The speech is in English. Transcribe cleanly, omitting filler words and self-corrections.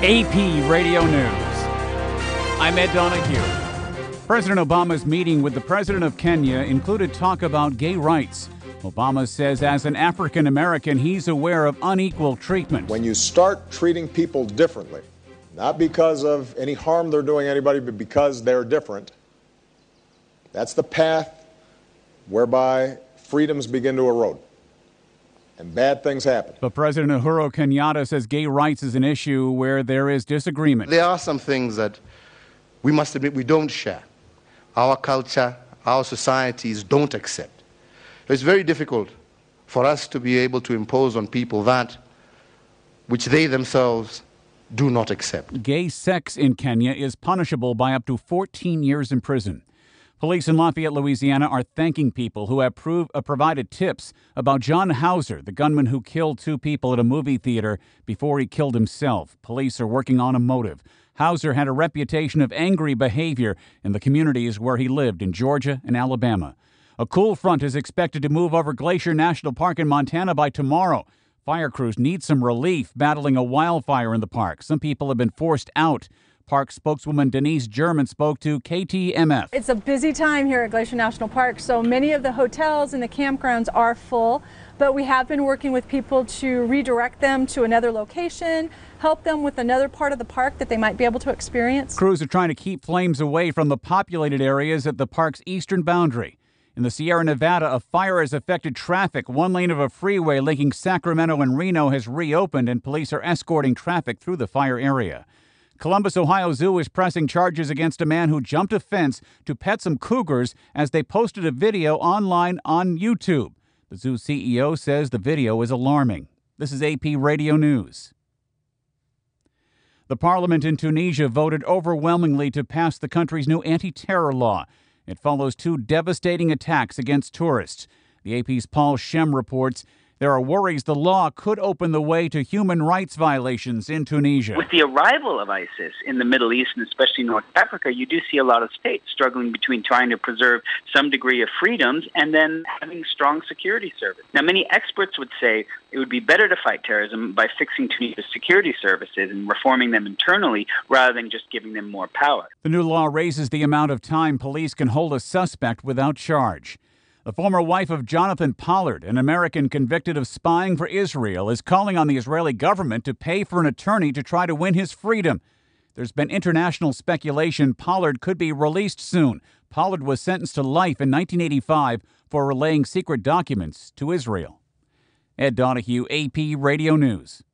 AP Radio News. I'm Ed Donahue. President Obama's meeting with the president of Kenya included talk about gay rights. Obama says as an African American, he's aware of unequal treatment. When you start treating people differently, not because of any harm they're doing anybody, but because they're different, that's the path whereby freedoms begin to erode. And bad things happen. But President Uhuru Kenyatta says gay rights is an issue where there is disagreement. There are some things that we must admit we don't share. Our culture, our societies don't accept. It's very difficult for us to be able to impose on people that which they themselves do not accept. Gay sex in Kenya is punishable by up to 14 years in prison. Police in Lafayette, Louisiana are thanking people who have provided tips about John Hauser, the gunman who killed two people at a movie theater before he killed himself. Police are working on a motive. Hauser had a reputation of angry behavior in the communities where he lived in Georgia and Alabama. A cool front is expected to move over Glacier National Park in Montana by tomorrow. Fire crews need some relief battling a wildfire in the park. Some people have been forced out. Park spokeswoman Denise German spoke to KTMF. It's a busy time here at Glacier National Park, so many of the hotels and the campgrounds are full, but we have been working with people to redirect them to another location, help them with another part of the park that they might be able to experience. Crews are trying to keep flames away from the populated areas at the park's eastern boundary. In the Sierra Nevada, a fire has affected traffic. One lane of a freeway linking Sacramento and Reno has reopened, and police are escorting traffic through the fire area. Columbus, Ohio Zoo is pressing charges against a man who jumped a fence to pet some cougars as they posted a video online on YouTube. The zoo CEO says the video is alarming. This is AP Radio News. The parliament in Tunisia voted overwhelmingly to pass the country's new anti-terror law. It follows two devastating attacks against tourists. The AP's Paul Shem reports there are worries the law could open the way to human rights violations in Tunisia. With the arrival of ISIS in the Middle East and especially North Africa, you do see a lot of states struggling between trying to preserve some degree of freedoms and then having strong security service. Now, many experts would say it would be better to fight terrorism by fixing Tunisia's security services and reforming them internally rather than just giving them more power. The new law raises the amount of time police can hold a suspect without charge. The former wife of Jonathan Pollard, an American convicted of spying for Israel, is calling on the Israeli government to pay for an attorney to try to win his freedom. There's been international speculation Pollard could be released soon. Pollard was sentenced to life in 1985 for relaying secret documents to Israel. Ed Donahue, AP Radio News.